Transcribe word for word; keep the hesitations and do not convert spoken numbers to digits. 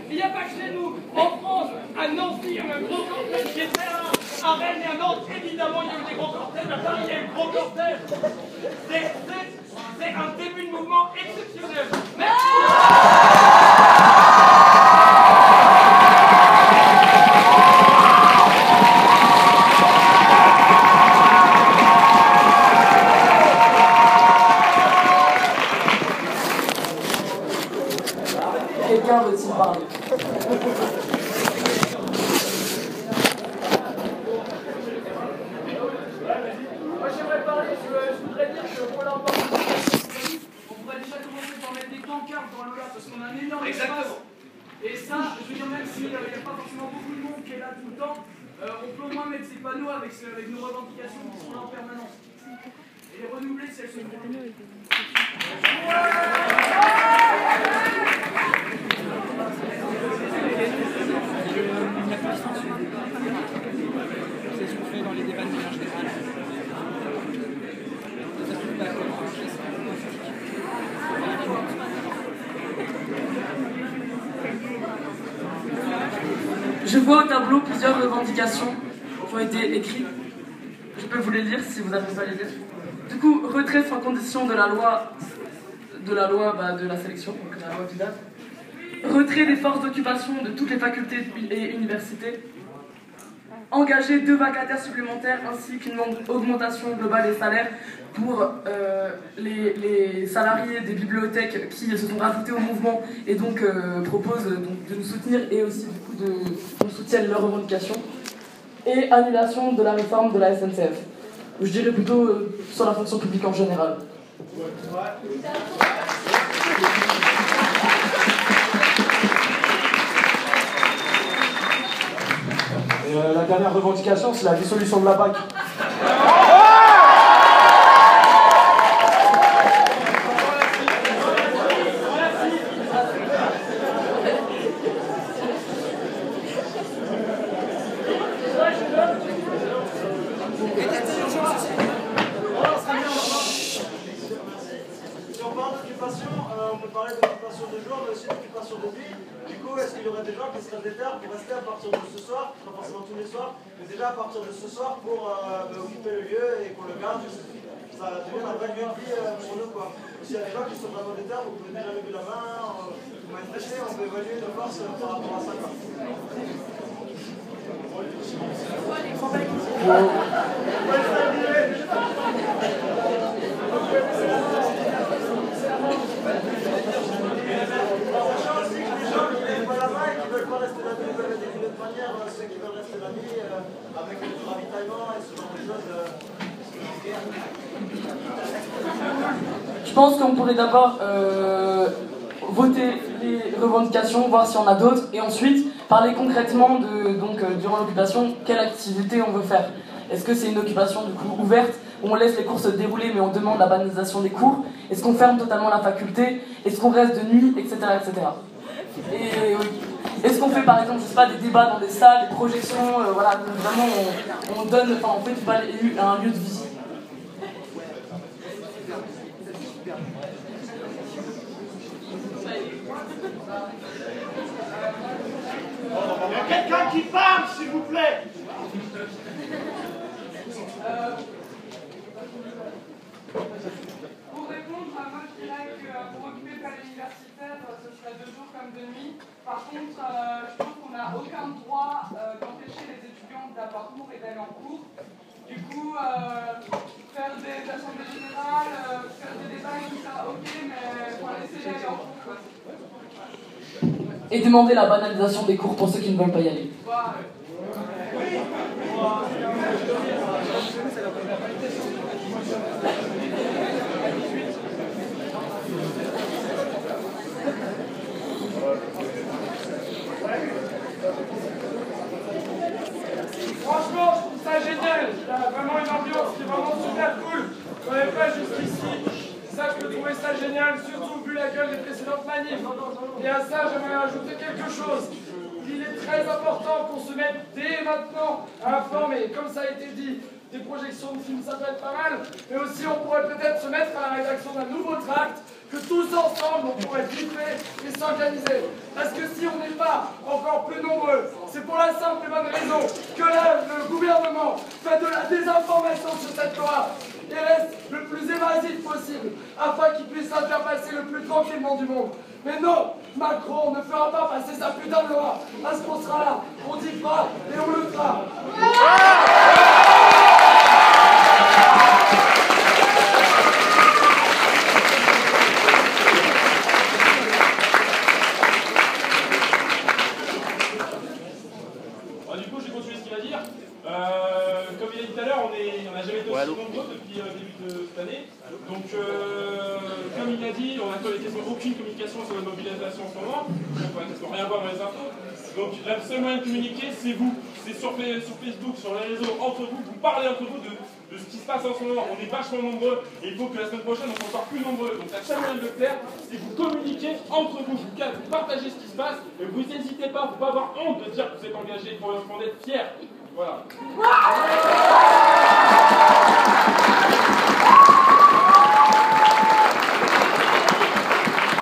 Il n'y a pas que chez nous. En France, à Nancy, il y a eu un gros cortège qui est fait à, à Rennes et à Nantes. Évidemment, il y a eu des gros cortèges. À Paris, il y a eu un gros cortège. C'est un début de mouvement exceptionnel. Merci. Quelqu'un veut-il parler? Moi j'aimerais parler, je, je voudrais dire que pour l'importance, on pourrait déjà commencer par mettre des pancartes dans le là parce qu'on a un énorme espace. Et ça, je veux dire, même s'il n'y a pas forcément beaucoup de monde qui est là tout le temps, euh, on peut au moins mettre ces panneaux avec, avec nos revendications qui sont là en permanence. Et les renouveler si elles se font. C'est ce qu'on fait dans les débats de manière générale. Je vois au tableau plusieurs revendications qui ont été écrites. Je peux vous les lire si vous n'avez pas les lire. Du coup, retrait sans condition de la loi de la loi bah, de la sélection, donc la loi du D A F. Retrait des forces d'occupation de toutes les facultés et universités. Engager deux vacataires supplémentaires ainsi qu'une augmentation globale des salaires pour euh, les, les salariés des bibliothèques qui se sont rajoutés au mouvement et donc euh, proposent donc, de nous soutenir et aussi du coup de nous soutiennent leurs revendications. Et annulation de la réforme de la S N C F. Je dirais plutôt euh, sur la fonction publique en général. Et euh, la dernière revendication, c'est la dissolution de la B A C. Si on parle d'occupation, euh, on peut parler d'occupation de jour, mais aussi d'occupation de nuit. Du coup, est-ce qu'il y aurait des gens qui seraient déter pour rester à partir de ce soir, pas forcément tous les soirs, mais déjà à partir de ce soir pour euh, occuper le lieu et qu'on le garde, ça devient un vrai lieu de vie euh, pour nous, quoi. S'il y a des gens qui sont vraiment déter, vous pouvez déjà lever la main, euh, vous manifester, on peut évaluer nos forces euh, par rapport à ça, quoi. Ceux qui veulent rester la nuit euh, avec le ravitaillement et ce genre de choses. Euh... Je pense qu'on pourrait d'abord euh, voter les revendications, voir s'il y en a d'autres, et ensuite parler concrètement de, donc, euh, durant l'occupation, quelle activité on veut faire. Est-ce que c'est une occupation du coup ouverte, où on laisse les cours se dérouler mais on demande la banalisation des cours? Est-ce qu'on ferme totalement la faculté? Est-ce qu'on reste de nuit, et cetera et cetera. Et oui. Est-ce qu'on fait par exemple, je sais pas, des débats dans des salles, des projections, euh, voilà, donc vraiment on, on donne, enfin on fait du bal un lieu de visite. Il y a quelqu'un qui parle, s'il vous plaît. Euh, pour répondre, moi je dirais que pour occuper le palais universitaire, ce serait de jour comme de nuit. Par contre, euh, je trouve qu'on n'a aucun droit euh, d'empêcher les étudiants d'avoir cours et d'aller en cours. Du coup, euh, faire des assemblées générales, euh, faire des débats et tout ça, ok, mais il faut laisser aller en cours, quoi. Et demander la banalisation des cours pour ceux qui ne veulent pas y aller. Voilà. Franchement, je trouve ça génial. Il y a vraiment une ambiance qui est vraiment super cool. On n'est pas jusqu'ici. Ça, je peux trouver ça génial, surtout vu la gueule des précédentes manifs. Et à ça, j'aimerais ajouter quelque chose. Il est très important qu'on se mette dès maintenant à informer, comme ça a été dit, des projections de films, ça peut être pas mal, mais aussi on pourrait peut-être se mettre à la rédaction d'un nouveau tract que tous ensemble, on pourrait vibrer et s'organiser. Parce que si on n'est pas encore plus nombreux, c'est pour la simple et bonne raison que là, le gouvernement fait de la désinformation sur cette loi et reste le plus évasif possible, afin qu'il puisse la faire passer le plus tranquillement du monde. Mais non, Macron ne fera pas passer sa putain de loi. Parce qu'on sera là, on y fera et on le fera. Alors, du coup, je vais continuer ce qu'il va dire. Euh, comme il a dit tout à l'heure, on n'a jamais été aussi nombreux depuis le euh, début de cette année. Donc, euh, comme il a dit, on n'a quasiment aucune communication sur la mobilisation en ce moment. On va quasiment rien voir dans les infos. Donc, le seul moyen de communiquer, c'est vous. C'est sur, sur Facebook, sur les réseaux, entre vous. Vous parlez entre vous de, de ce qui se passe en ce moment. On est vachement nombreux et il faut que la semaine prochaine, on soit encore plus nombreux. Donc, la seule moyen de le faire, c'est que vous communiquez entre vous. Vous, vous partagez ce qui se passe et vous n'hésitez pas. Il ne faut pas avoir honte de dire que vous êtes engagé. Il faut en être fier. Voilà.